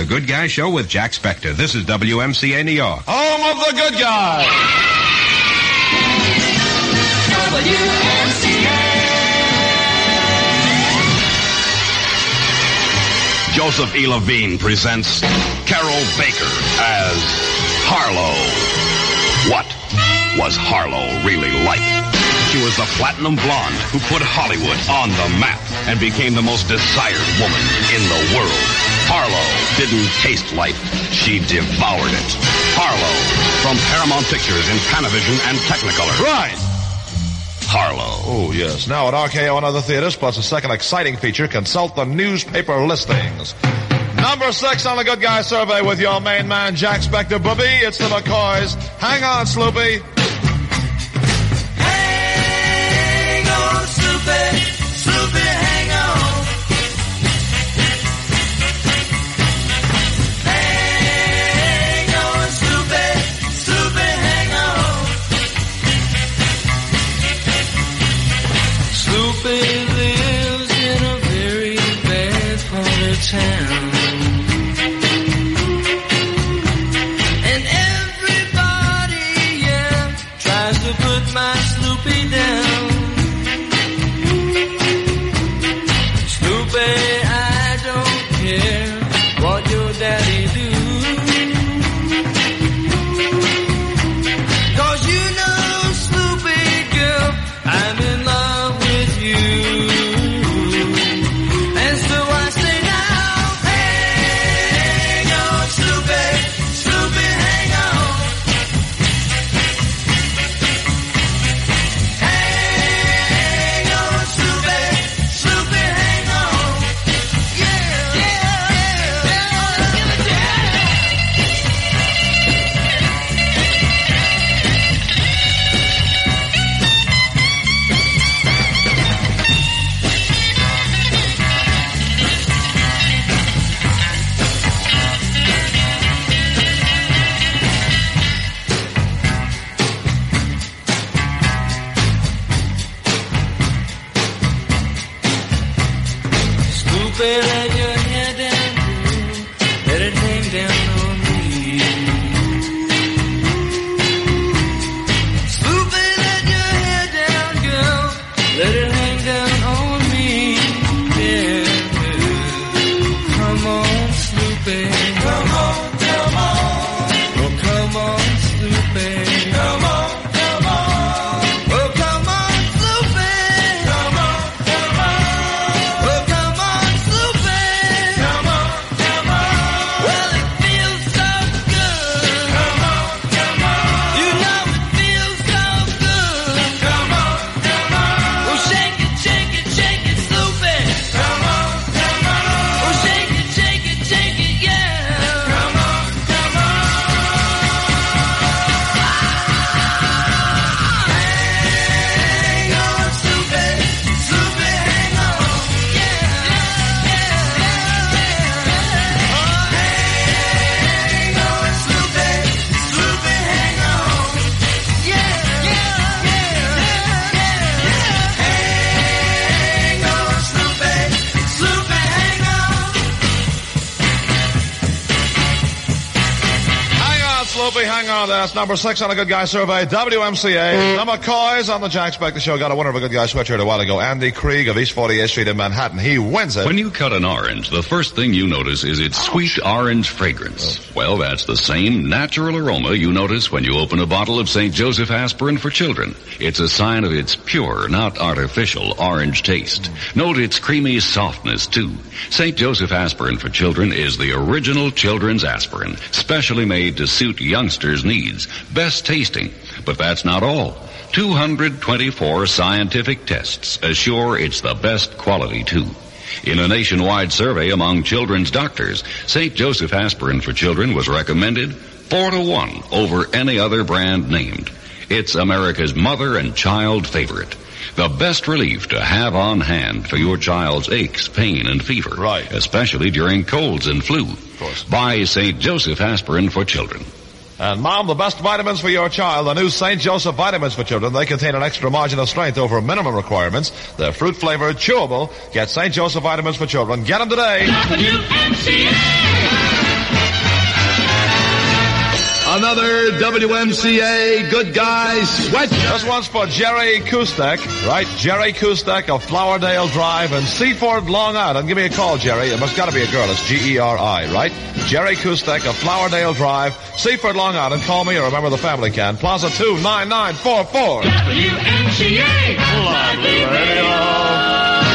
The Good Guy Show with Jack Spector. This is WMCA New York. Home of the Good Guy. WMCA. Joseph E. Levine presents Carol Baker as Harlow. What was Harlow really like? She was the platinum blonde who put Hollywood on the map and became the most desired woman in the world. Harlow didn't taste life, she devoured it. Harlow, from Paramount Pictures in Panavision and Technicolor. Right. Harlow. Oh, yes. Now at RKO and other theaters, plus a second exciting feature, consult the newspaper listings. Number 6 on the Good Guy Survey with your main man, Jack Spector. Booby, it's the McCoys. Hang on, Sloopy. Hang on, Sloopy. Sloopy, hang on. Hang on, Sloopy. Sloopy, hang on. Sloopy lives in a very bad part of town. And everybody, yeah, tries to put my Sloopy down. Sloopy, I don't care what your daddy do. 'Cause you know, Sloopy girl, I'm in love with you. And so I say now, hang on, Sloopy, Sloopy, hang on. Hang on, Sloopy, Sloopy, hang on. Yeah, yeah, yeah, yeah, give it to you. Sloopy, let your hair down, girl. Let it hang down on me. Sloopy, let your hair down, girl. Let it hang down on me. Yeah. Come on, Sloopy. Come on, come on. Oh, come on, Sloopy. Come on, come on. Oh, come on, Sloopy. Come on, come on. Oh, come on, Sloopy. Come on, come on. Well, it feels so good. Come on, come on. You know it feels so good. Come on, come on. Oh, shake it, Sloopy. Come on, come on. Oh, shake it, yeah. Come on, come on. Hang on, Sloopy. Sloopy, hang on. Yeah, yeah, yeah, yeah. Hang on, Sloopy. Sloopy, hang on. Yeah, yeah, yeah, yeah. Hang on, Sloopy. Sloopy, hang on. Hang on, Sloopy, hang on. That's number 6 on the Good Guy Survey. WMCA. The McCoys on the Jack Spector Show got a winner of a Good Guy sweatshirt a while ago. Andy Krieg of East 48th Street in Manhattan. He wins it. When you cut an orange, the first thing you notice is its sweet orange fragrance. Well, that's the same natural aroma you notice when you open a bottle of St. Joseph aspirin for children. It's a sign of its pure, not artificial, orange taste. Note its creamy softness, too. St. Joseph aspirin for children is the original children's aspirin, specially made to suit youngsters' needs. Best tasting. But that's not all. 224 scientific tests assure it's the best quality, too. In a nationwide survey among children's doctors, St. Joseph aspirin for children was recommended 4-1 over any other brand named. It's America's mother and child favorite. The best relief to have on hand for your child's aches, pain, and fever. Right. Especially during colds and flu. Of course. Buy St. Joseph aspirin for children. And Mom, the best vitamins for your child, the new St. Joseph vitamins for children. They contain an extra margin of strength over minimum requirements. They're fruit-flavored, chewable. Get St. Joseph vitamins for children. Get them today. WMCA. Another WMCA Good Guy Sweat. This one's for Jerry Kustek, right? Jerry Kustek of Flowerdale Drive in Seaford, Long Island. Give me a call, Jerry. It must gotta be a girl. It's G-E-R-I, right? Jerry Kustek of Flowerdale Drive, Seaford, Long Island. Call me or remember the family can. Plaza 29944. WMCA. Lovely Radio.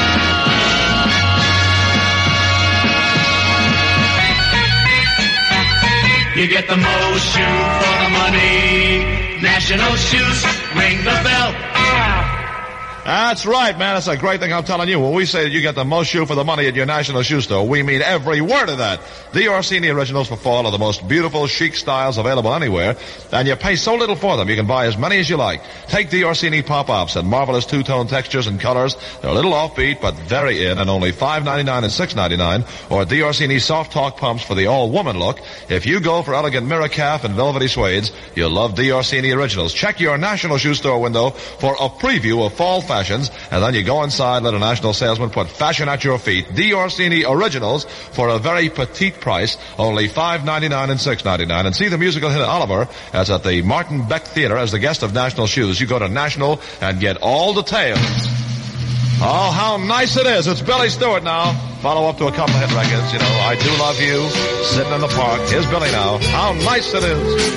You get the most shoe for the money. National Shoes, ring the bell. That's right, man. That's a great thing I'm telling you. When we say that you get the most shoe for the money at your National Shoe Store, we mean every word of that. The Orsini Originals for fall are the most beautiful, chic styles available anywhere, and you pay so little for them, you can buy as many as you like. Take the Orsini Pop-Ups and marvelous two-tone textures and colors. They're a little offbeat, but very in, and only $5.99 and $6.99, or the Orsini Soft Talk Pumps for the all-woman look. If you go for elegant mirror calf and velvety suedes, you'll love the Orsini Originals. Check your National Shoe Store window for a preview of fall fashions, and then you go inside, let a national salesman put fashion at your feet. The Orsini Originals for a very petite price, only $5.99 and $6.99. And see the musical hit Oliver as at the Martin Beck Theater as the guest of National Shoes. You go to National and get all details. Oh, how nice it is. It's Billy Stewart now. Follow up to a couple of hit records. You know, I Do Love You, Sitting in the Park. Here's Billy now. How nice it is.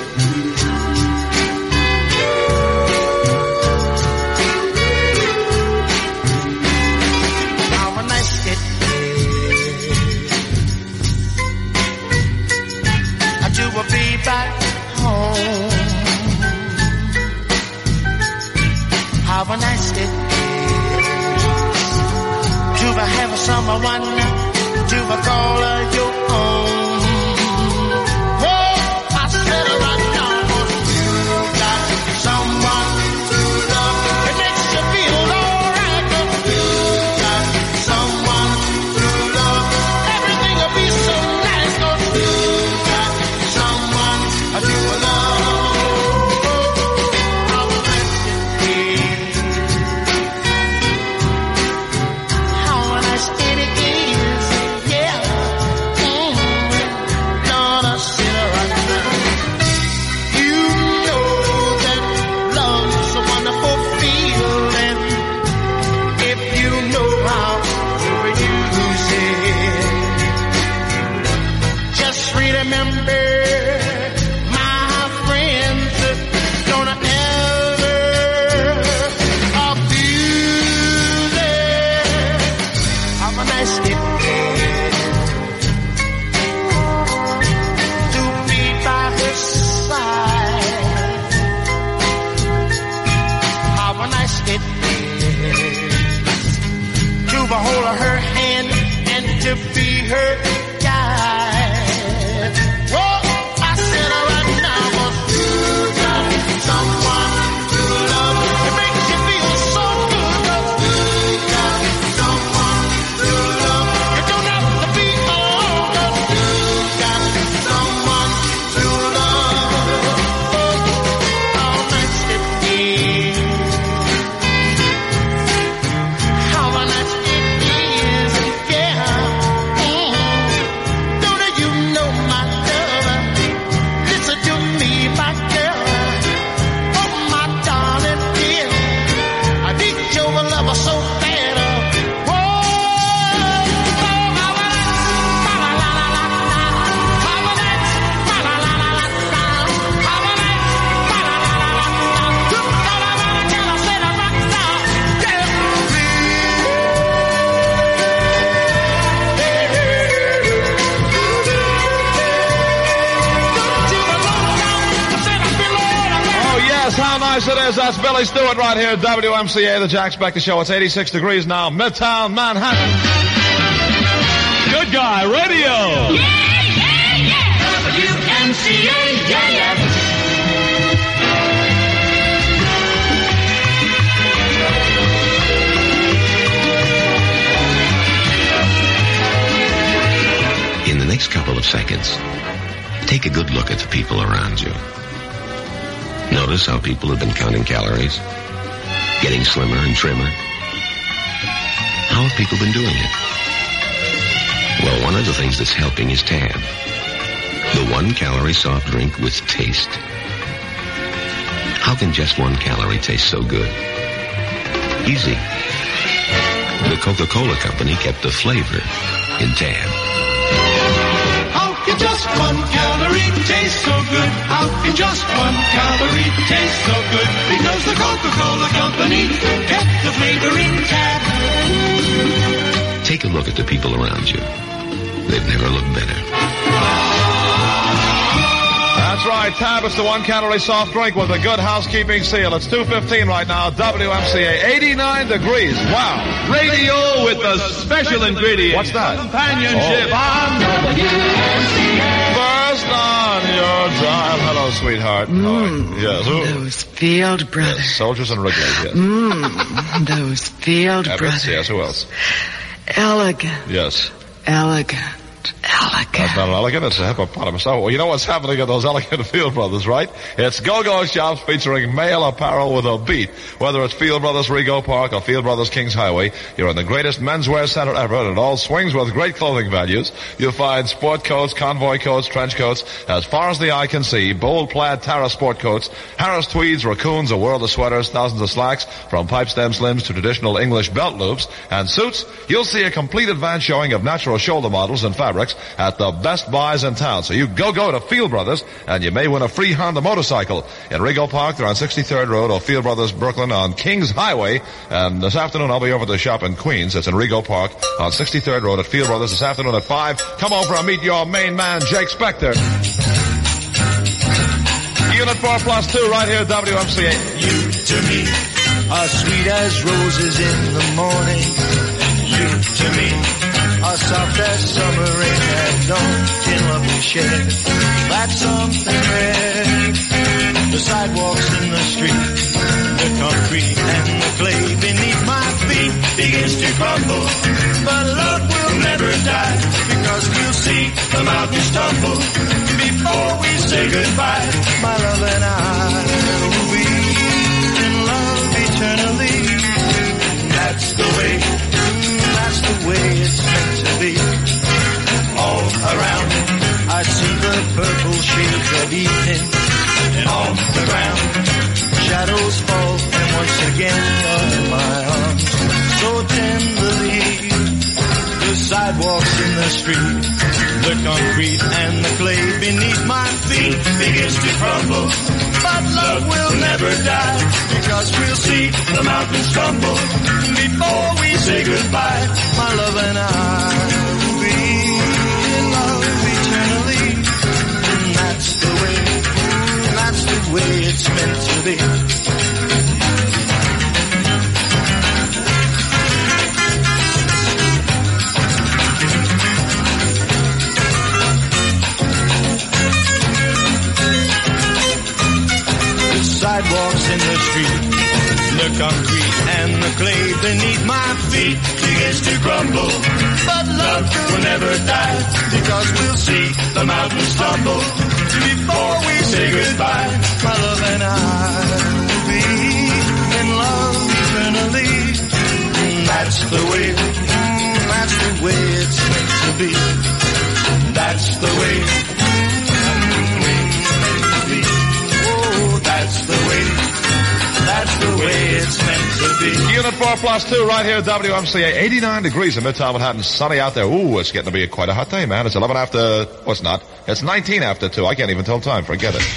Back home, how nice it is to have someone to call your own. Oh, I said right now, you got someone to love. It makes you feel alright. You got someone to love. Everything will be so nice. You got someone to love. How nice it is. How nice it is. Yeah. Lord, I sit right now. You know that love's a wonderful feeling. If you know how to use it. Just remember, hold her hand and to be her guide. Whoa, I said right now, you got someone to love. It makes you feel so good. You got someone to love. You don't have to be alone. You got someone to love. How nice it is. How nice it is. How nice it is. That's Billy Stewart right here at WMCA, the Jack Spector Show. It's 86 degrees now, Midtown Manhattan. Good Guy Radio. Yeah, yeah, yeah. WMCA, yeah, yeah. In the next couple of seconds, take a good look at the people around you. Notice how people have been counting calories, getting slimmer and trimmer. How have people been doing it? Well, one of the things that's helping is TAB, the 1-calorie soft drink with taste. How can just 1 calorie taste so good? Easy. The Coca-Cola Company kept the flavor in Tab. How can just 1 calorie taste so good? How can just 1 calorie taste so good? Because the Coca-Cola Company kept the flavor in Tab. Take a look at the people around you. They've never looked better. That's right, Tab. It's the 1-calorie soft drink with a good housekeeping seal. It's 2:15 right now. WMCA, 89 degrees. Wow. Radio with a special ingredient. What's that? Companionship on First on your dial. Hello, sweetheart. Yes. Those Field Brothers. Yes, Soldiers and Wrigley. Yes. Those Field Evans, Brothers. yes. Who else? Elegant. Yes. Elegant. That's not an elegant, it's a hippopotamus. Oh, well, you know what's happening at those Elegant Field Brothers, right? It's go-go shops featuring male apparel with a beat. Whether it's Field Brothers Rego Park or Field Brothers Kings Highway, you're in the greatest menswear center ever, and it all swings with great clothing values. You'll find sport coats, convoy coats, trench coats, as far as the eye can see, bold plaid Tara sport coats, Harris tweeds, raccoons, a world of sweaters, thousands of slacks, from pipe stem slims to traditional English belt loops, and suits. You'll see a complete advance showing of natural shoulder models and fabrics at the best buys in town. So you go to Field Brothers, and you may win a free Honda motorcycle. In Rego Park, they're on 63rd Road, or Field Brothers Brooklyn on Kings Highway. And this afternoon, I'll be over to the shop in Queens. It's in Rego Park on 63rd Road at Field Brothers this afternoon at 5. Come over and meet your main man, Jake Spector. Unit 4+2 right here at WMCA. You to me are sweet as roses in the morning. You to me are soft as summer rain at dawn in lovely shade. That's something rare. The sidewalks in the street, the concrete and the clay beneath my feet begins to crumble. But love will never die, because we'll see the mountains tumble before we say goodbye. My love and I will be in love eternally. That's the way it's meant to be. All around I see the purple shades of evening, and on the ground shadows fall, and once again are my arms so tenderly. The sidewalks in the street, the concrete and the clay beneath my feet begins to crumble. But love will never die, because we'll see the mountains tumble before we say goodbye. My love and I will be in love eternally. And that's the way it's meant to be. Sidewalks in the street, the concrete and the clay beneath my feet begins to crumble. But love will never die, because we'll see the mountains tumble before we say goodbye. My love and I will be in love eternally. And that's the way it's meant to be. That's the way it's meant to be. Unit 4+2 right here at WMCA. 89 degrees in Midtown Manhattan. Sunny out there. Ooh, it's getting to be quite a hot day, man. It's 11 after, well, it's not. It's 19 after 2. I can't even tell time. Forget it.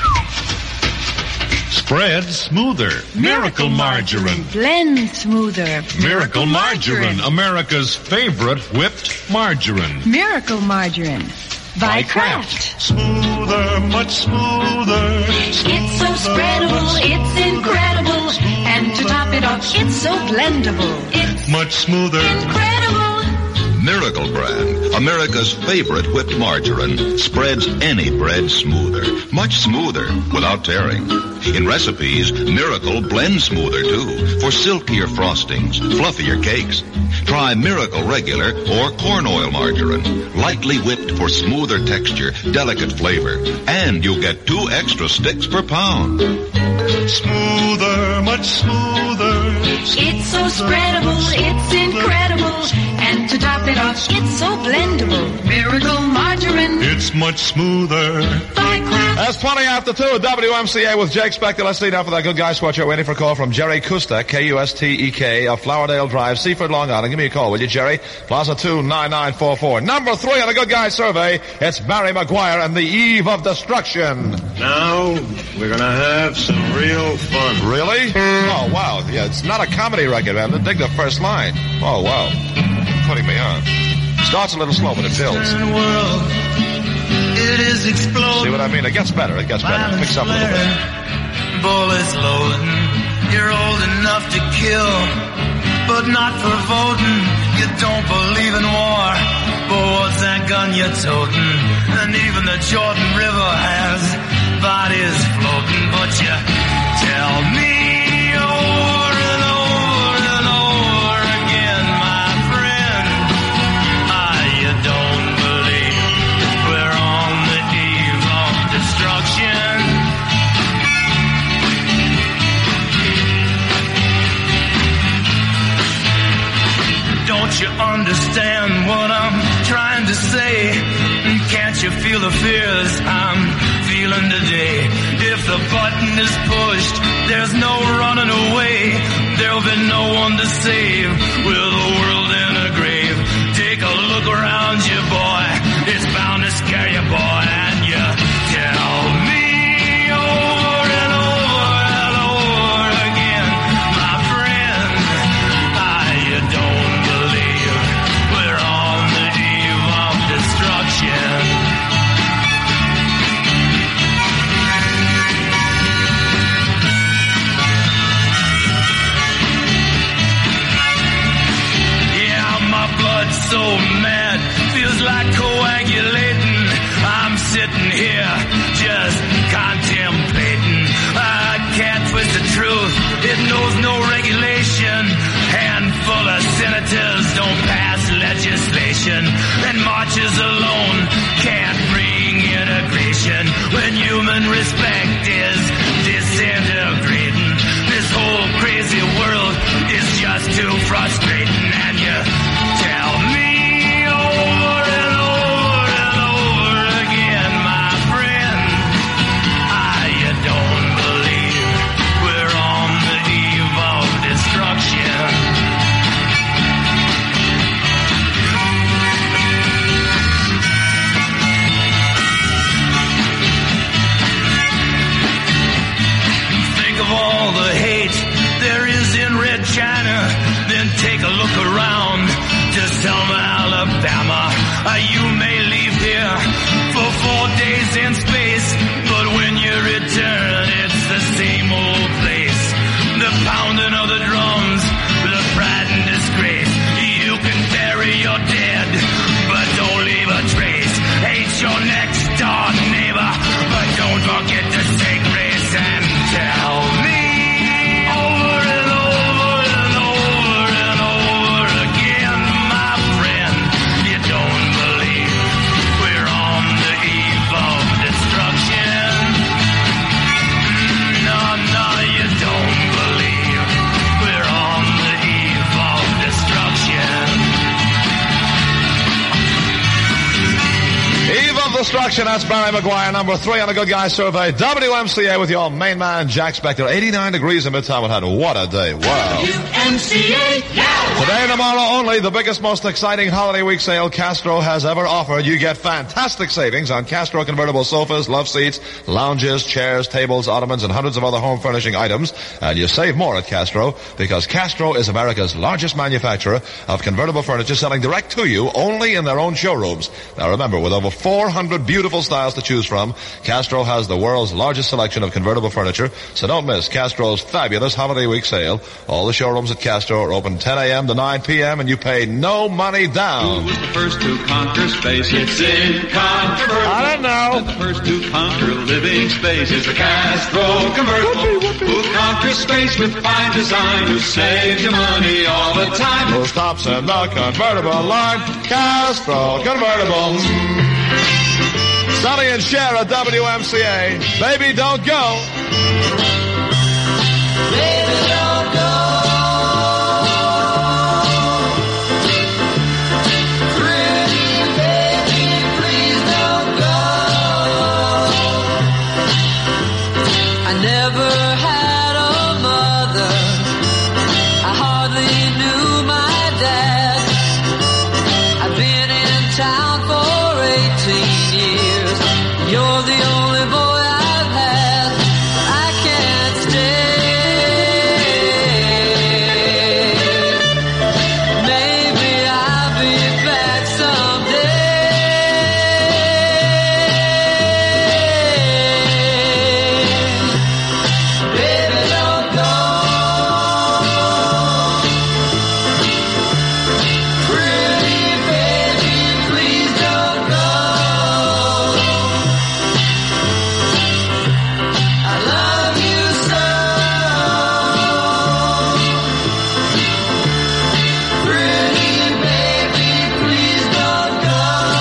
Spread smoother. Miracle Margarine. Blend smoother. Miracle Margarine, America's favorite whipped margarine. Miracle Margarine. By Kraft. Smoother, much smoother. It's so spreadable, it's incredible. And to top it off, it's so blendable. It's much smoother. Incredible. Miracle Brand, America's favorite whipped margarine, spreads any bread smoother, much smoother, without tearing. In recipes, Miracle blends smoother too, for silkier frostings, fluffier cakes. Try Miracle Regular or corn oil margarine, lightly whipped for smoother texture, delicate flavor, and you'll get 2 extra sticks per pound. Smoother, much smoother. It's so spreadable, it's incredible. And to top it off, it's so blendable. Miracle Margarine. It's much smoother. By Kraft. That's 20 after 2 at WMCA with Jake Spector. Let's see now for that good guy squad show. Waiting for a call from Jerry Kustek, K-U-S-T-E-K, of Flowerdale Drive, Seaford, Long Island. Give me a call, will you, Jerry? Plaza 29944. Number 3 on the good guy survey. It's Barry McGuire and the Eve of Destruction. Now, we're gonna have some real fun. Really? Oh, wow. Yeah, it's not a comedy record, man. Dig the first line. Oh, wow. Putting me on. Starts a little slow, but it builds. It is exploding. See what I mean? It gets better. It gets better. Picks up a little bit. Bullets loading. You're old enough to kill, but not for voting. You don't believe in war, but what's that gun you're toting? And even the Jordan River has bodies floating, but you tell me over and over and over again, my friend, you don't believe we're on the eve of destruction. Don't you understand what I'm trying to say? Can't you feel the fears I'm feeling today? If the button is pushed, there's no running away. There'll be no one to save with the world in a grave. Take a look around you, boy. It's bound to scare you, boy. And you tell me over and over and over again, my friend, you don't believe we're on the eve of destruction. So mad, feels like coagulating. I'm sitting here just contemplating. I can't twist the truth, it knows no regulation. Handful of senators don't pass legislation, and marches alone can't bring integration. When human respect is disintegrating, this whole crazy world is just too frustrating. And you tell me over and over and over again, my friend, you don't believe we're on the eve of destruction. Think of all the hate there is in Red China, then take a look around to Selma, Alabama. You may leave here for 4 days in space, but when you return, it's the same old place. The pounding of the drums, the pride and disgrace. You can bury your dead, but don't leave a trace. Hate your next door neighbor, but don't forget to take race. And tell me over and over and over and over again, my friend, you don't believe we're on the eve of destruction. No, no, you don't believe we're on the eve of destruction. Eve of Destruction, that's Barry McGuire, number 3 on the Good Guy Survey. WMCA with your main man, Jack Spector. 89 degrees in Midtown Manhattan. What a day. Wow. WMCA now. Today and tomorrow only, the biggest, most exciting holiday week sale Castro has ever offered. You get fantastic savings on Castro convertible sofas, love seats, lounges, chairs, tables, ottomans, and hundreds of other home furnishing items. And you save more at Castro because Castro is America's largest manufacturer of convertible furniture, selling direct to you only in their own showrooms. Now remember, with over 400 beautiful styles to choose from, Castro has the world's largest selection of convertible furniture. So don't miss Castro's fabulous holiday week sale. All the showrooms at Castro are open 10 a.m. to 9 p.m. and you pay no money down. Who was the first to conquer space? It's incontrovertible. I don't know. The first to conquer living space is the Castro convertible. Who conquers space with fine design? Who saves you money all the time? Who stops in the convertible line? Castro convertible. Sonny and Cher at WMCA. Baby, don't go. You're the only boy I've had. I can't stay. Maybe I'll be back someday. Baby, don't go. Pretty baby, please don't go. I love you so. Pretty baby, please don't go.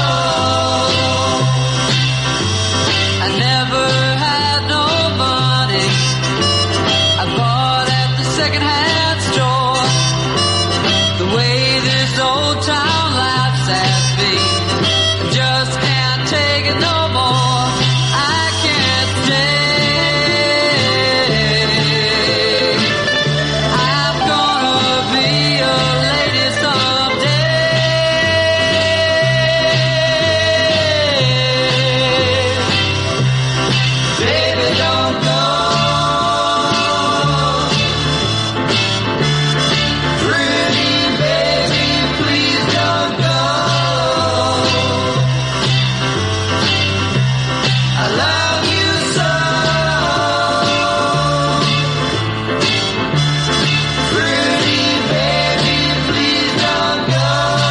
I never had no money. I bought at the second-hand store. The way this old town laughs at me, I just can't take it no more. I can't stay. I'm gonna be a lady someday. Baby, don't go. Pretty baby, please don't go. I love you so. Pretty baby, please don't go.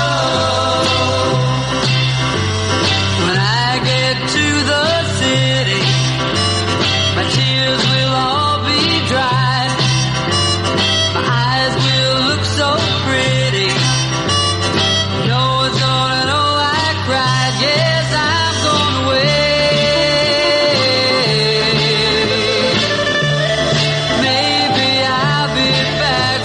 When I get to the city, my tears will all be dry. My eyes will look so pretty. No one's gonna know I cried. Yes, I'm gonna wait. Maybe I'll be back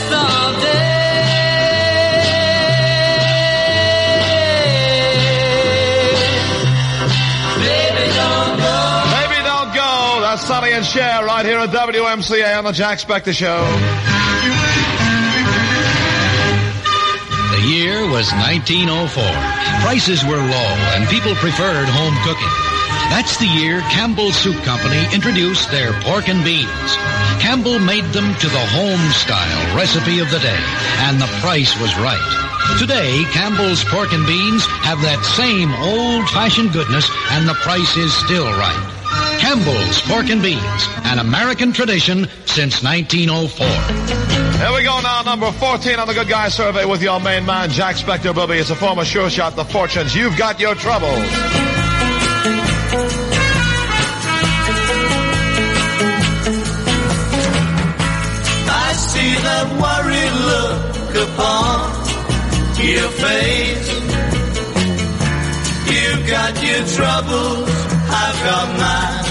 someday. Baby, don't go. Baby, don't go. That's Sonny and Cher right here at WMCA on the Jack Spector Show. The year was 1904. Prices were low and people preferred home cooking. That's the year Campbell Soup Company introduced their pork and beans. Campbell made them to the home-style recipe of the day, and the price was right. Today, Campbell's pork and beans have that same old-fashioned goodness, and the price is still right. Campbell's pork and beans, an American tradition since 1904. Here we go now, number 14 on the Good Guy Survey with your main man, Jack Spector Booby. It's a former sure shot, The Fortunes. You've got your troubles. I see that worried look upon your face. You've got your troubles, I've got mine.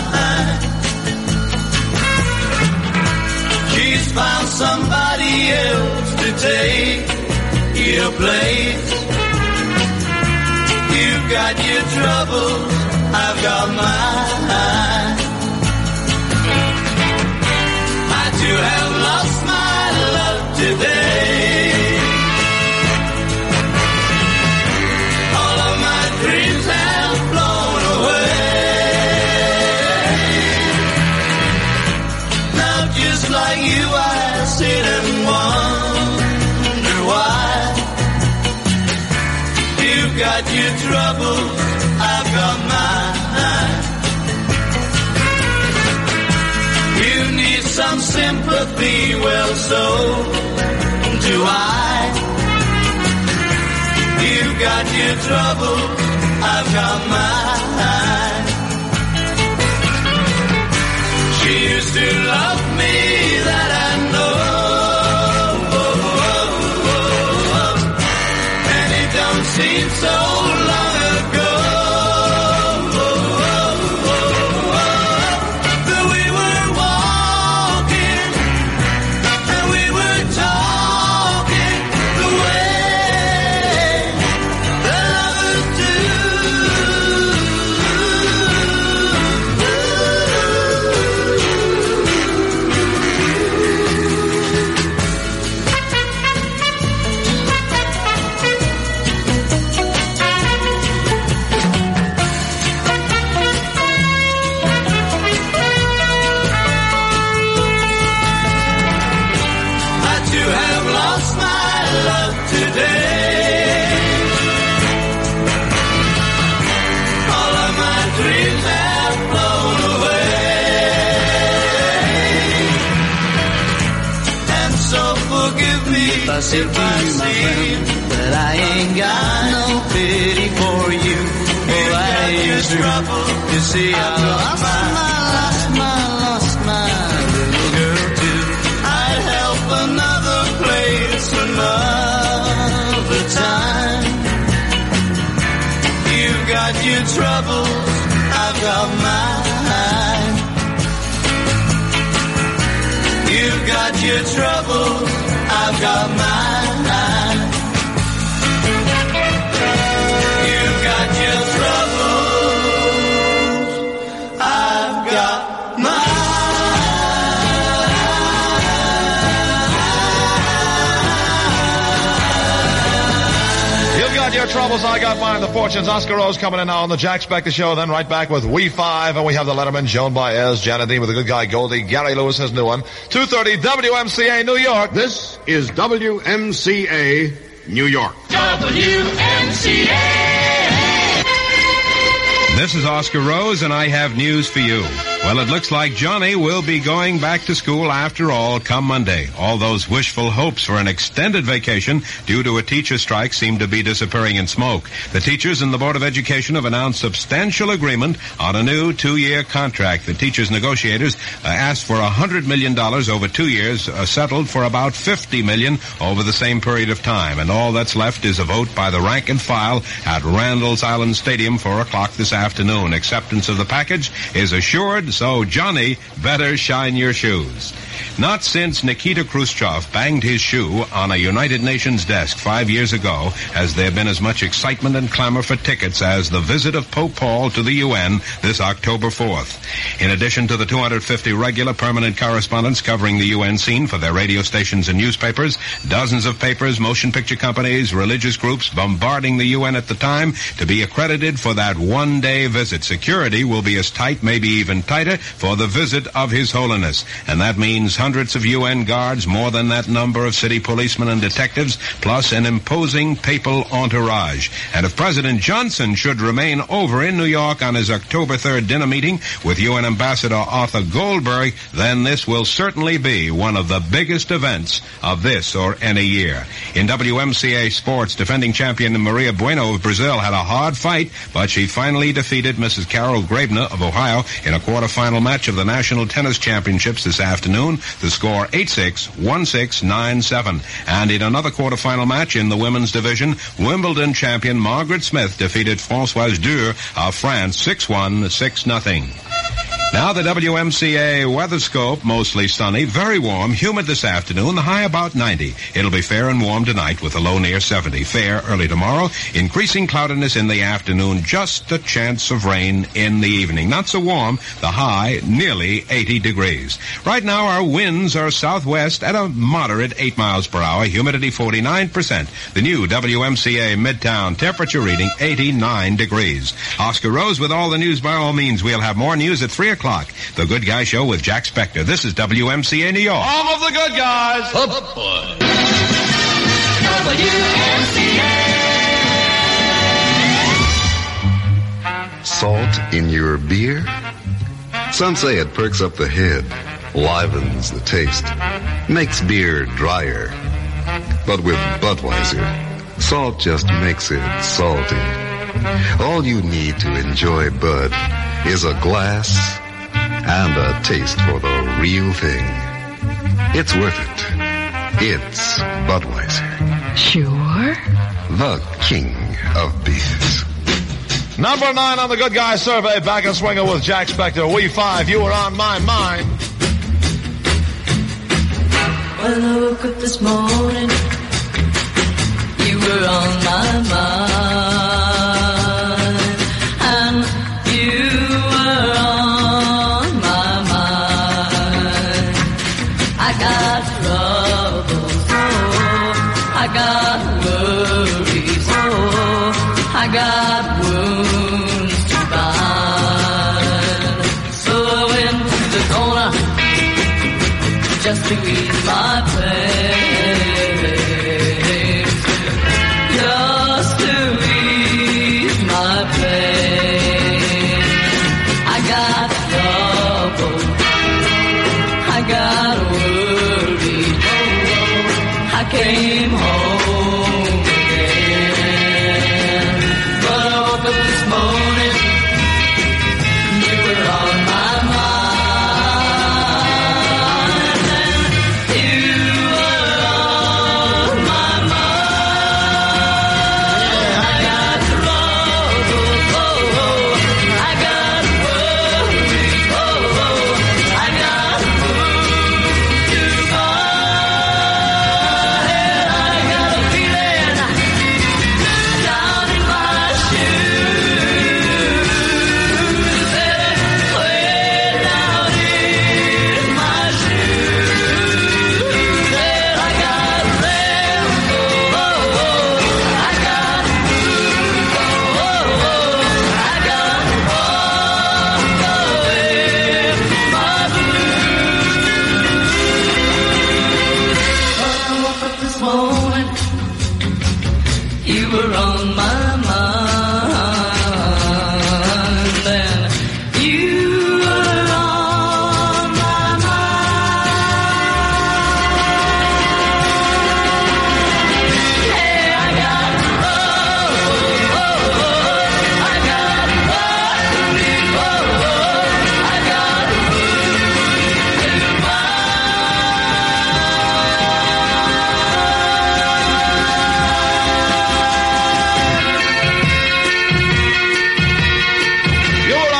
She's found somebody else to take your place. You've got your troubles, I've got mine. I too have lost my love today. All of my dreams have blown away. Now just like you, I sit and wonder why. You've got your troubles, I've got mine. You need some sympathy, well, so do I. You've got your troubles, I've got mine. She used to love me, that I know. And it don't seem so long ago. That we were walking, and we were talking the way that lovers do. I say to you, my friend, that I ain't got no pity for you. Oh, I ain't trouble. You see, I lost my little girl too. I'd help another place another time. You've got your troubles, I've got mine. You've got your troubles, I've got mine. You've got your troubles, I've got mine. You've got your troubles, I got mine. The Fortunes, Oscar Rose coming in now on the Jack Spector Show. Then right back with We 5, and we have the Letterman, Joan Baez, Janet Dean with the good guy Goldie, Gary Lewis, his new one. 2:30 WMCA New York. This is WMCA New York. WMCA. This is Oscar Rose, and I have news for you. Well, it looks like Johnny will be going back to school after all come Monday. All those wishful hopes for an extended vacation due to a teacher strike seem to be disappearing in smoke. The teachers and the Board of Education have announced substantial agreement on a new 2-year contract. The teachers' negotiators asked for $100 million over 2 years, settled for about $50 million over the same period of time. And all that's left is a vote by the rank and file at Randall's Island Stadium, 4 o'clock this afternoon. Acceptance of the package is assured, so Johnny, better shine your shoes. Not since Nikita Khrushchev banged his shoe on a United Nations desk 5 years ago has there been as much excitement and clamor for tickets as the visit of Pope Paul to the UN this October 4th. In addition to the 250 regular permanent correspondents covering the UN scene for their radio stations and newspapers, dozens of papers, motion picture companies, religious groups bombarding the UN at the time to be accredited for that one-day visit. Security will be as tight, maybe even tighter, for the visit of His Holiness. And that means hundreds of UN guards, more than that number of city policemen and detectives, plus an imposing papal entourage. And if President Johnson should remain over in New York on his October 3rd dinner meeting with UN Ambassador Arthur Goldberg, then this will certainly be one of the biggest events of this or any year. In WMCA sports, defending champion Maria Bueno of Brazil had a hard fight, but she finally defeated Mrs. Carol Graebner of Ohio in a quarterfinal match of the National Tennis Championships this afternoon. The score 8-6, 1-6, 9-7. And in another quarterfinal match in the women's division, Wimbledon champion Margaret Smith defeated Françoise Dürr of France 6-1, 6-0. Now the WMCA weatherscope, mostly sunny, very warm, humid this afternoon, the high about 90. It'll be fair and warm tonight with a low near 70. Fair early tomorrow, increasing cloudiness in the afternoon, just a chance of rain in the evening. Not so warm, the high nearly 80 degrees. Right now our winds are southwest at a moderate 8 miles per hour, humidity 49%. The new WMCA Midtown temperature reading 89 degrees. Oscar Rose with all the news. By all means, we'll have more news at 3 o'clock. The Good Guy Show with Jack Spector. This is WMCA New York. All of the good guys. Oh, boy. WMCA. Salt in your beer? Some say it perks up the head, livens the taste, makes beer drier. But with Budweiser, salt just makes it salty. All you need to enjoy Bud is a glass and a taste for the real thing. It's worth it. It's Budweiser. Sure. The king of beers. Number 9 on the Good Guy Survey, back and swinger with Jack Spector. We 5, you were on my mind. When I woke up this morning, you were on my mind, and you were on my mind. I got troubles, oh, I got worries, oh, I got wounds to bind. So I went to the corner just to ease my pain, just to ease my pain. I got trouble, I got worried, I came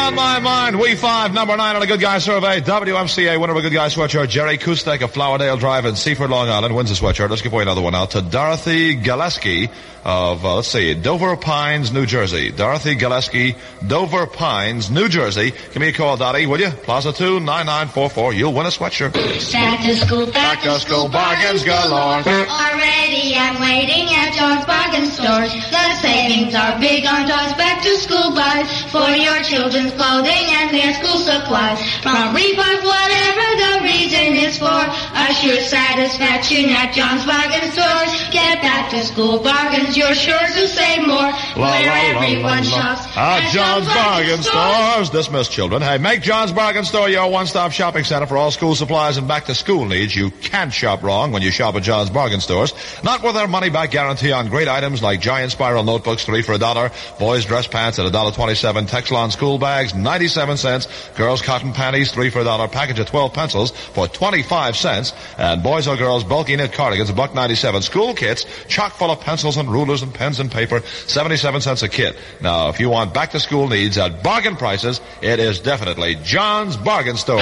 on my mind. We 5, number 9 on a Good Guy survey. WMCA winner of a Good Guy sweatshirt. Jerry Kustek of Flowerdale Drive in Seaford, Long Island wins a sweatshirt. Let's give away another one out to Dorothy Galeski of, Dover Pines, New Jersey. Dorothy Galeski, Dover Pines, New Jersey. Give me a call, Dottie, will you? Plaza 29944. You'll win a sweatshirt. Back to school, bargains galore. Already I'm waiting at John's Bargain Stores. The savings are big on John's back to school buys for your children's clothing and their school supplies. From refunds, whatever the reason is for, a sure satisfaction at John's Bargain Stores. Get back to school bargains, you're sure to save more. Where everyone shops at John's Bargain Stores. Dismissed children. Hey, make John's Bargain Store your one-stop shopping center for all school supplies and back-to-school needs. You can't shop wrong when you shop at John's Bargain Stores. Not with their money-back guarantee on great items like giant spiral notebooks, 3 for $1. Boys dress pants at $1.27. Texlon school bags, 97 cents. Girls cotton panties, 3 for $1. Package of 12 pencils for 25 cents. And boys or girls bulky knit cardigans, $1.97. School kits, chock full of pencils and rulers and pens and paper, 77 cents a kit. Now, if you want back-to-school needs at bargain prices, it is definitely John's Bargain Stores.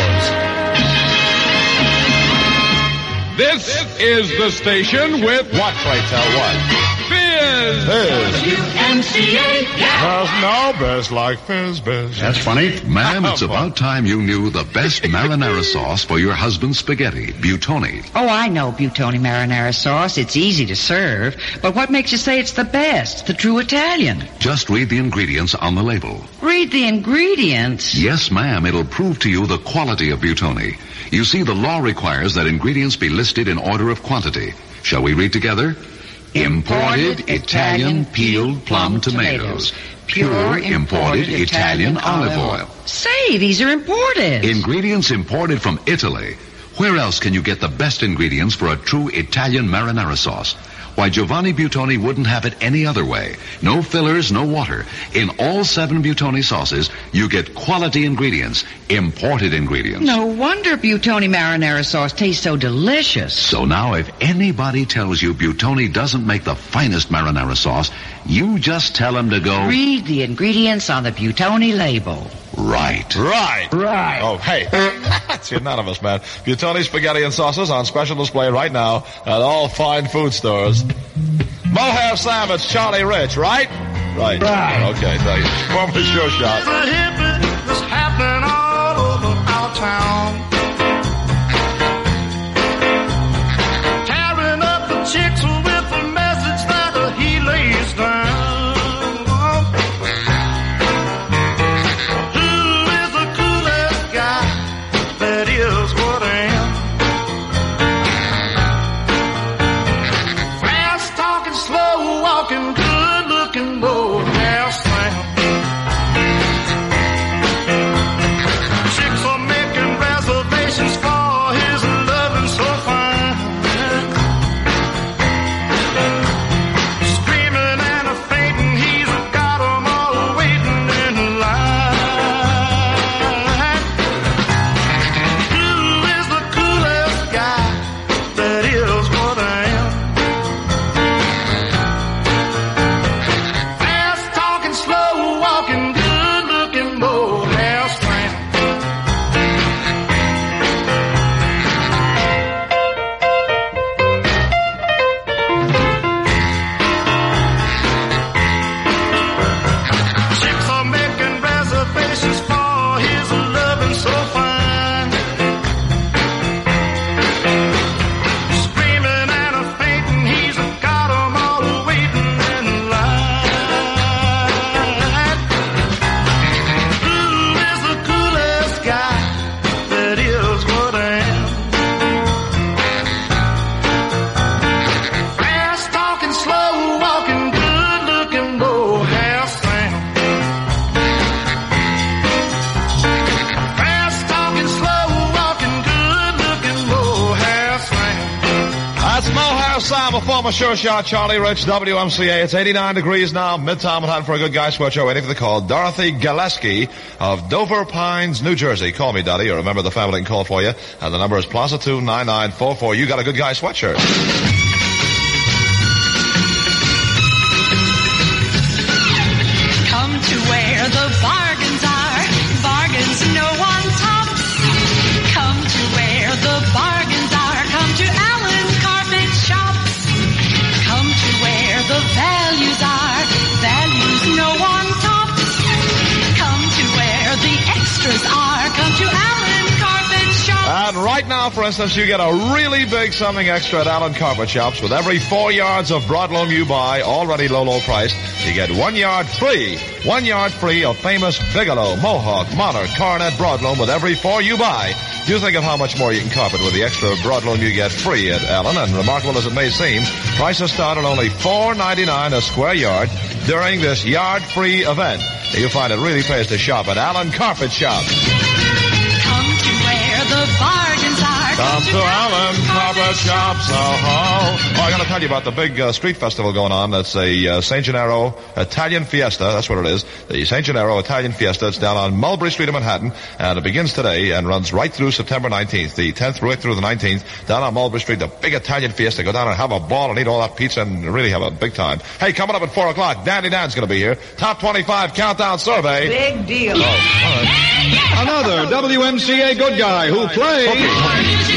This is the station with what, pray tell, what? Fizz! WMCA, There's no biz like Fizz Biz. That's funny. Ma'am, it's about time you knew the best marinara sauce for your husband's spaghetti, Butoni. Oh, I know Butoni marinara sauce. It's easy to serve. But what makes you say it's the best, the true Italian? Just read the ingredients on the label. Read the ingredients? Yes, ma'am. It'll prove to you the quality of Butoni. You see, the law requires that ingredients be listed in order of quantity. Shall we read together? Imported Italian peeled plum tomatoes. Pure imported Italian olive oil. Say, these are imported. Ingredients imported from Italy. Where else can you get the best ingredients for a true Italian marinara sauce? Why, Giovanni Butoni wouldn't have it any other way. No fillers, no water. In all 7 Butoni sauces, you get quality ingredients, imported ingredients. No wonder Butoni marinara sauce tastes so delicious. So now if anybody tells you Butoni doesn't make the finest marinara sauce, you just tell them to go... Read the ingredients on the Butoni label. Right. Oh, hey. That's unanimous, man. Butoni spaghetti and sauces on special display right now at all fine food stores. Mohair Sam, it's Charlie Rich, right? Right. Okay, thank you. Former Sure Shot. There's a hippie that's happening all over our town. Tearing up the chicks with the message that he lays down. Former Sure Shot, Charlie Rich, WMCA. It's 89 degrees now, Midtown Manhattan for a Good Guy sweatshirt. Waiting for the call. Dorothy Galeski of Dover Pines, New Jersey. Call me, Dottie, or remember the family can call for you. And the number is Plaza 29944. You got a Good Guy sweatshirt. Come to where the bargains are. extras are. Come to Allen Carpet Shop. And right now, for instance, you get a really big something extra at Allen Carpet Shops. With every 4 yards of broadloom you buy, already low price, you get 1 yard free. 1 yard free of famous Bigelow, Mohawk, Monarch, Coronet broadloom with every 4 you buy. Do think of how much more you can carpet with the extra broadloom you get free at Allen. And remarkable as it may seem, prices start at only $4.99 a square yard during this yard-free event. You'll find it really pays to shop at Allen Carpet Shops. Come to where the bargains are. Come to Allen Carpet Shops. Oh, I got to tell you about the big street festival going on. That's a St. Gennaro Italian Fiesta. That's what it is. The St. Gennaro Italian Fiesta. It's down on Mulberry Street in Manhattan, and it begins today and runs right through September 19th. The 10th right through the 19th, down on Mulberry Street, the big Italian Fiesta. Go down and have a ball and eat all that pizza and really have a big time. Hey, coming up at 4 o'clock, Dandy Dan's going to be here. Top 25 Countdown Survey. Big deal. Oh, all right. Another WMCA good guy who plays...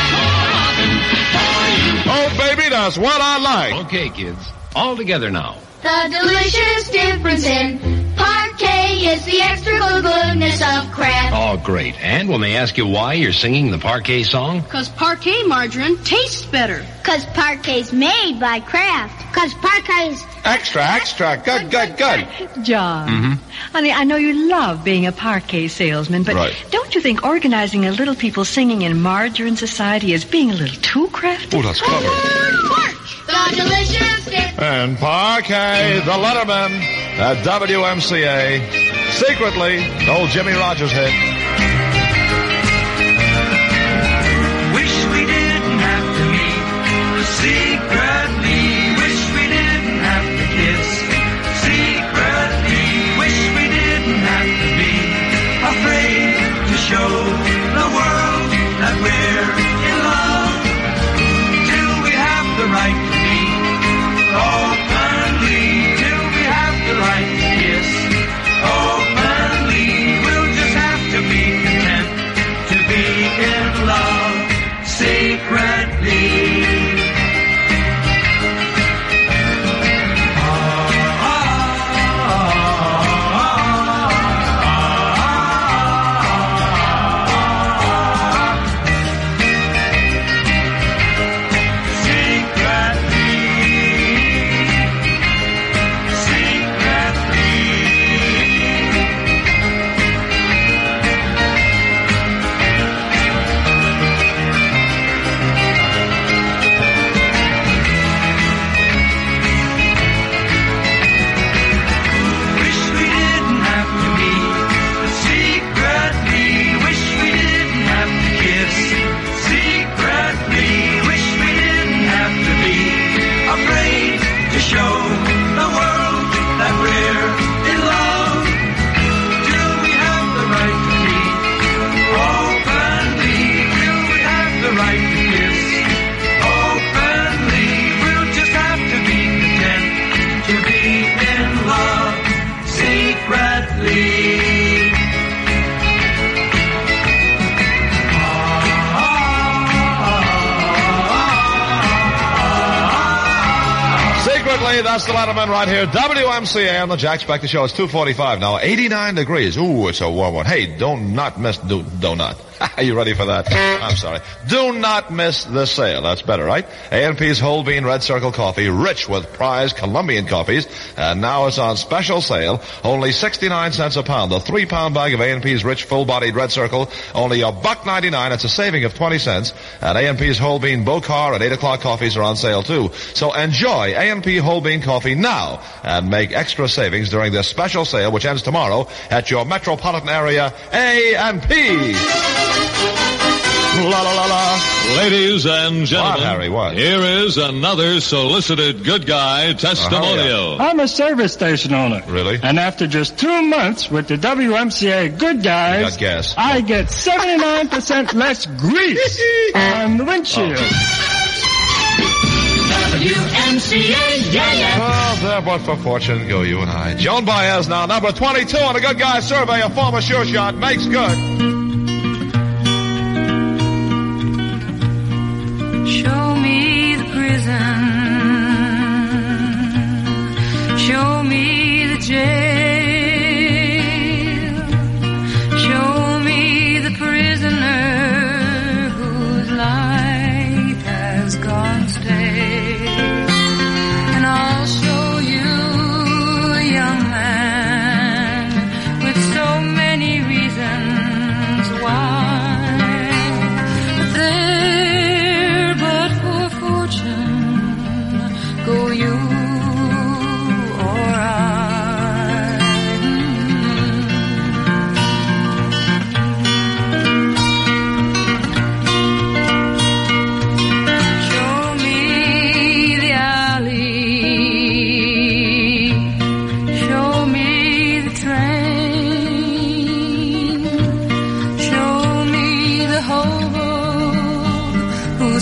Oh, baby, that's what I like. Okay, kids, all together now. The delicious difference in parquet is the extra goodness of Kraft. Oh, great. And when they ask you why you're singing the parquet song? Because parquet margarine tastes better. Because parquet's made by Kraft. Because parquet's... Extra. Good. John, honey, I know you love being a parquet salesman, but don't you think organizing a Little People Singing in Margarine Society is being a little too crafty? Oh, that's clever. The delicious difference. And parquet, the Letterman at WMCA. Secretly, old Jimmy Rogers hit. Wish we didn't have to meet secretly. Wish we didn't have to kiss secretly. Wish we didn't have to be afraid to show the world that we're in love. Do we have the right to be openly? Do we have the right to kiss openly? We'll just have to be content to be in love secretly. That's the Letterman right here. WMCA on the Jack Spector Show. It's 2:45 now. 89 degrees. Ooh, it's a warm one. Hey, do not miss. Are you ready for that? I'm sorry. Do not miss the sale. That's better, right? A&P's Whole Bean Red Circle Coffee, rich with prized Colombian coffees, and now it's on special sale. Only 69 cents a pound. The 3-pound bag of A&P's rich, full-bodied Red Circle, only $1.99. It's a saving of 20 cents. And A&P's Whole Bean Bocar and 8 o'clock coffees are on sale too. So enjoy A&P Whole Bean coffee now and make extra savings during this special sale, which ends tomorrow at your metropolitan area A&P. La la la la. Ladies and gentlemen, What, Harry, what? Here is another solicited good guy testimonial. I'm a service station owner. Really? And after just 2 months with the WMCA Good Guys, You got gas. I get 79% less grease on the windshield. WMCA, yeah. Oh, there, but for fortune go you and I. Joan Baez now, number 22 on the Good Guy Survey. A former sure shot makes good. Show me the prison. Show me the jail. Show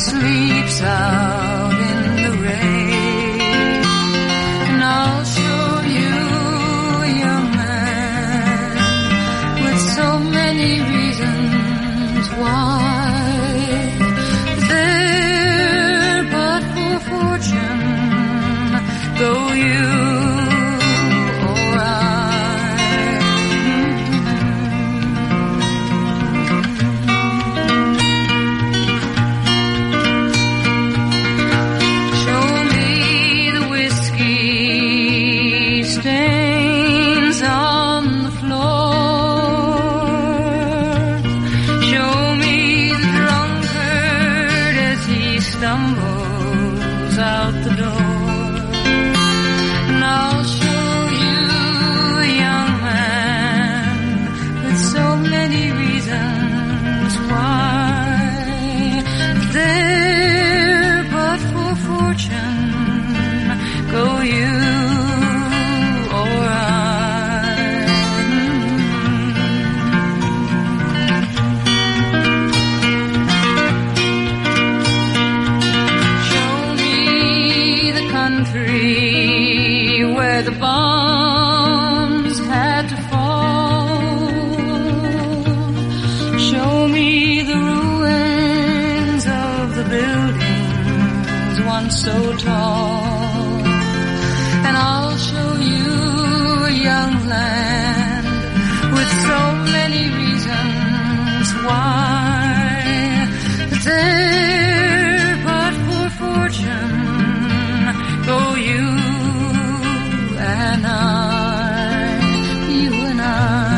sleeps out in the rain. And I'll show you a young man with so many reasons why. There, but for fortune, go you or I. Show me the whiskey stains on the floor. Show me the drunkard as he stumbles out the door. And I'll show you a young man with so many reasons why. There, but for fortune, go you or I. Show me the country where the bombs had to fall. Show me the ruins of the buildings once so tall. And I'll show you a young land with so many reasons why. There, but for fortune, go you and I, you and I.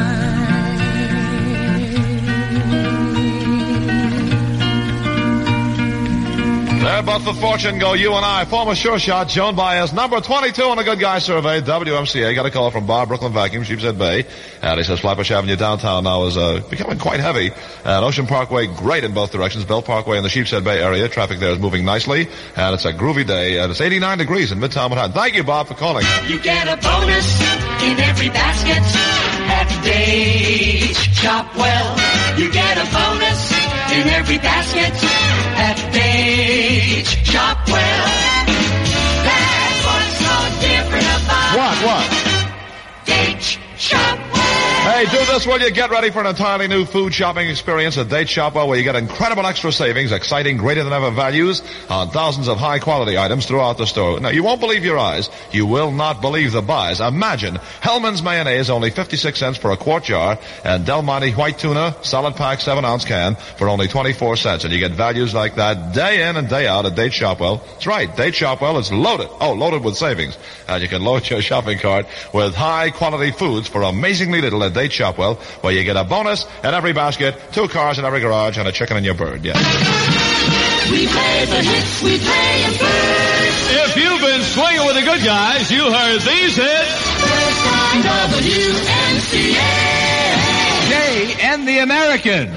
There, but for fortune, go you and I. Former sure shot, Joan Baez, number 22 on the Good Guy Survey, WMCA. Got a call from Bob, Brooklyn Vacuum, Sheepshead Bay. And he says Flatbush Avenue downtown now is becoming quite heavy. And Ocean Parkway, great in both directions. Bell Parkway in the Sheepshead Bay area. Traffic there is moving nicely. And it's a groovy day. And it's 89 degrees in Midtown Manhattan. Thank you, Bob, for calling. You get a bonus in every basket at Dave's Shopwell. You get a bonus in every basket at Dave's Shopwell. That's what's so different about What? Dave's Shopwell. Hey, do this, will you? Get ready for an entirely new food shopping experience at Date Shopwell, where you get incredible extra savings, exciting, greater-than-ever values on thousands of high-quality items throughout the store. Now, you won't believe your eyes. You will not believe the buys. Imagine Hellman's mayonnaise, only 56 cents for a quart jar, and Del Monte white tuna, solid pack, 7-ounce can for only 24 cents. And you get values like that day in and day out at Date Shopwell. That's right, Date Shopwell is loaded. Oh, loaded with savings. And you can load your shopping cart with high-quality foods for amazingly little at Date Shopwell, where you get a bonus in every basket, 2 cars in every garage, and a chicken in your bird. Yeah. We play the hits, we play them first. If you've been swinging with the good guys, you heard these hits. First on WMCA. Jay and the American.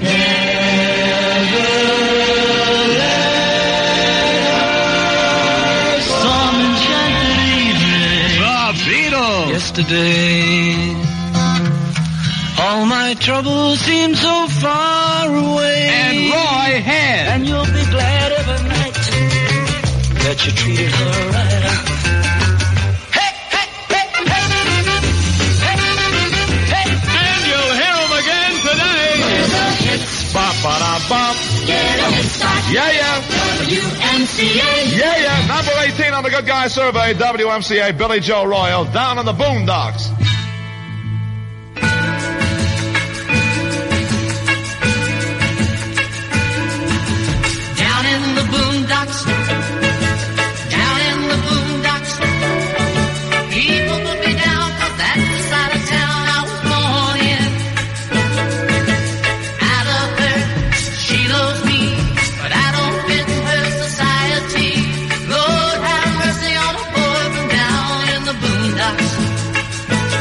Some enchanted evening. The Beatles. Yesterday, all my troubles seem so far away. And Roy Head. And you'll be glad every night that you treated her right. Hey, hey, hey, hey. Hey, hey. And you'll hear them again today. Bop, ba-da, bop. Get a hit start. Yeah. WMCA. Yeah. Number 18 on the Good Guy Survey, WMCA, Billy Joe Royal, Down in the Boondocks. Down in the boondocks. Down in the boondocks. People put me down 'cause that's the side of town I was born in. Out of her, she loves me, but I don't fit in her society. Lord have mercy on a boy from down in the boondocks.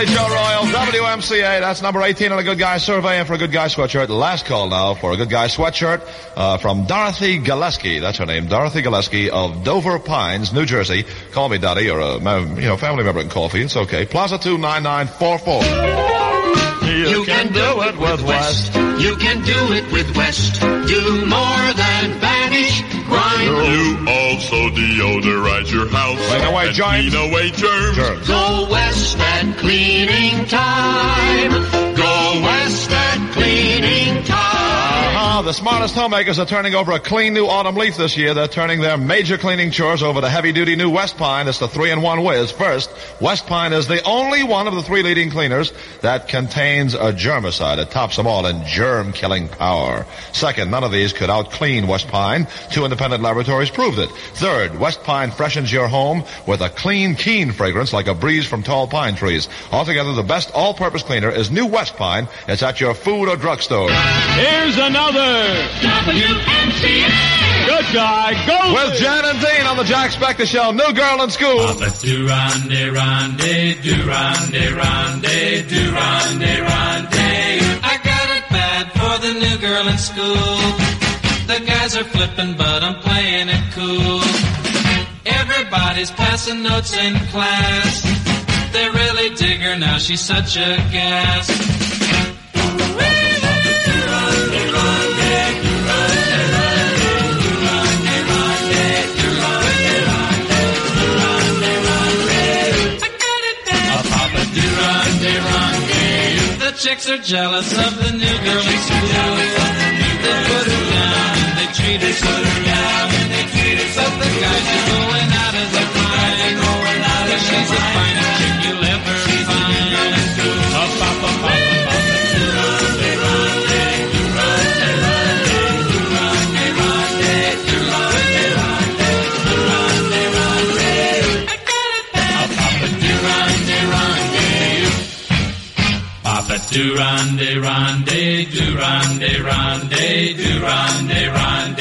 Goldie, Joe Royal, WMCA. That's number 18 on the Good Guy survey. And for a Good Guy sweatshirt, last call now for a Good Guy sweatshirt from Dorothy Gillespie. That's her name, Dorothy Gillespie of Dover Pines, New Jersey. Call me Daddy or a family member can call for you. It's okay. Plaza 29944. You can do it with West. You can do it with West. Do more than vanish, grind. You also deodorize your house. Clean away and germs. Clean away germs. Go West at cleaning time. Go West at cleaning time. The smartest homemakers are turning over a clean new autumn leaf this year. They're turning their major cleaning chores over to heavy-duty new West Pine. It's the 3-in-1 whiz. First, West Pine is the only one of the 3 leading cleaners that contains a germicide. It tops them all in germ-killing power. Second, none of these could out-clean West Pine. 2 independent laboratories proved it. Third, West Pine freshens your home with a clean, keen fragrance like a breeze from tall pine trees. Altogether, the best all-purpose cleaner is new West Pine. It's at your food or drugstore. Here's another WMCA. Good Guy Goldie. With Jan and Dean on the Jack Spector Show. New girl in school. Do-ronde, do-ronde, do-ronde. I got it bad for the new girl in school. The guys are flipping, but I'm playing it cool. Everybody's passing notes in class. They really dig her now, she's such a gas. The chicks are jealous of the new girl in school. They put her down and they treat her so down. But the guys are going out as a fine. Cause she's the finest chick you'll ever find. Do-ronde, ronde, do-ronde, ronde, do-ronde, ronde.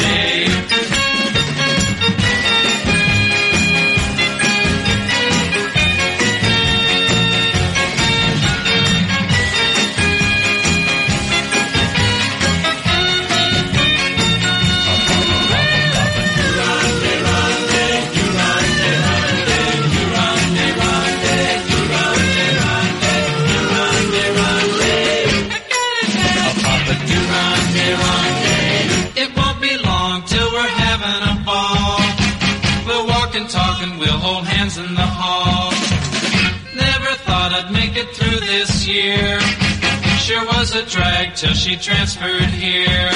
We'll hold hands in the hall. Never thought I'd make it through this year. Sure was a drag till she transferred here.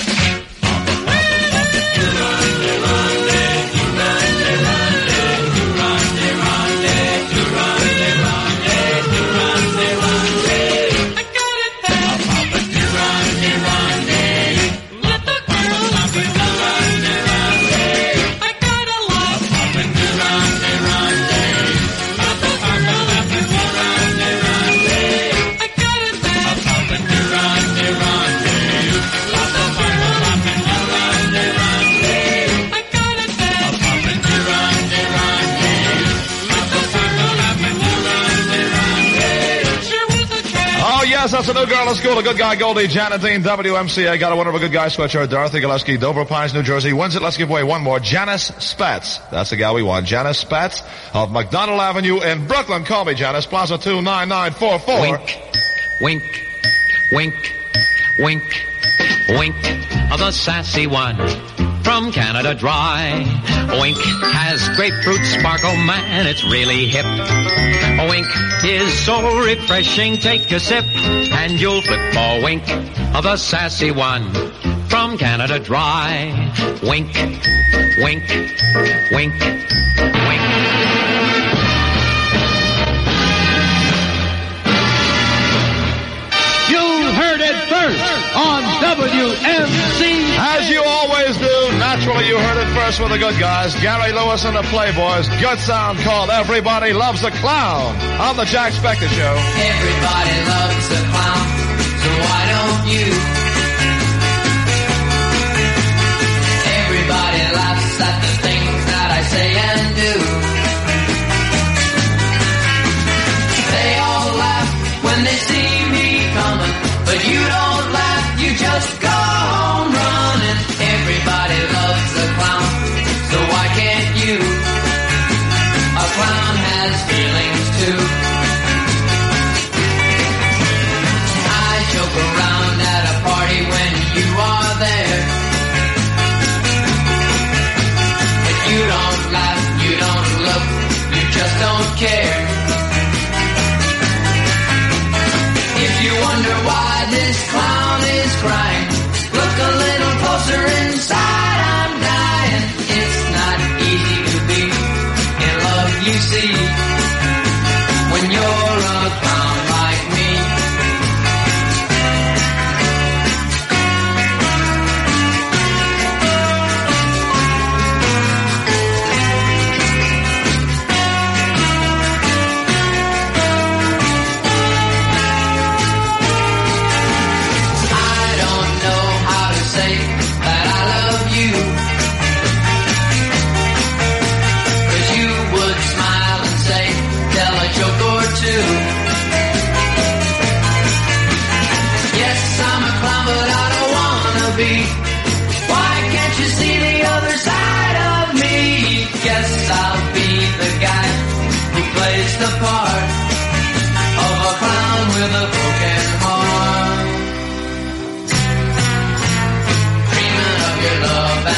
That's a new girl in school, a Good Guy Goldie, Janet Dean, WMCA. Got a winner of a Good Guy sweatshirt, Dorothy Gillespie, Dover Pines, New Jersey. Wins it. Let's give away one more. Janice Spatz. That's the gal we want. Janice Spatz of McDonald Avenue in Brooklyn. Call me, Janice. Plaza 29944. Wink, wink, wink, wink, wink of the sassy one from Canada Dry. Wink has grapefruit sparkle, man, it's really hip. Wink is so refreshing, take a sip and you'll flip. For Wink of the sassy one from Canada Dry. Wink, wink, wink, wink. You heard it first on WMC. As you always do, naturally you heard it first with the good guys. Gary Lewis and the Playboys. Good sound called Everybody Loves a Clown on the Jack Spector Show. Everybody loves a clown, so why don't you? Everybody laughs at the things that I say and do. They all laugh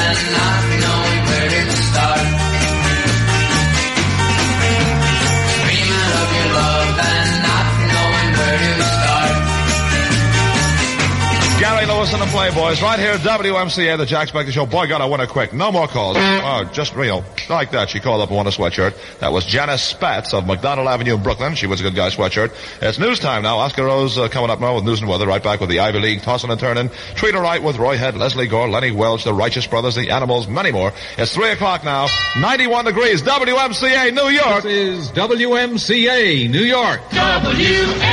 and not knowing where to start. Dreaming of your love and not knowing where to start. Gary Lewis and the Playboys, right here at WMCA, the Jack Spector Show. Boy, gotta win her quick. No more calls. Oh, just real. Like that. She called up and won a sweatshirt. That was Janice Spatz of McDonald Avenue in Brooklyn. She was a good guy sweatshirt. It's news time now. Oscar Rose coming up now with news and weather. Right back with the Ivy League, tossing and turning. Treat her right with Roy Head, Leslie Gore, Lenny Welch, the Righteous Brothers, the Animals, many more. It's 3 o'clock now. 91 degrees. WMCA, New York. This is WMCA, New York. WMCA.